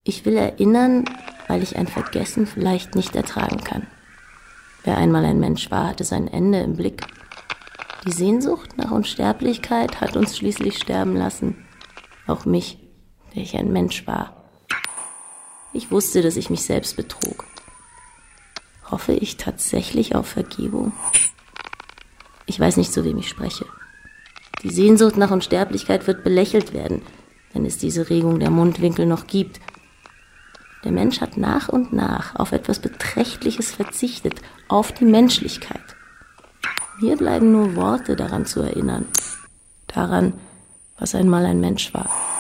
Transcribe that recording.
Ich will erinnern, weil ich ein Vergessen vielleicht nicht ertragen kann. Wer einmal ein Mensch war, hatte sein Ende im Blick. Die Sehnsucht nach Unsterblichkeit hat uns schließlich sterben lassen. Auch mich, der ich ein Mensch war. Ich wusste, dass ich mich selbst betrog. Hoffe ich tatsächlich auf Vergebung? Ich weiß nicht, zu wem ich spreche. Die Sehnsucht nach Unsterblichkeit wird belächelt werden, wenn es diese Regung der Mundwinkel noch gibt. Der Mensch hat nach und nach auf etwas Beträchtliches verzichtet, auf die Menschlichkeit. Mir bleiben nur Worte daran zu erinnern, daran, was einmal ein Mensch war.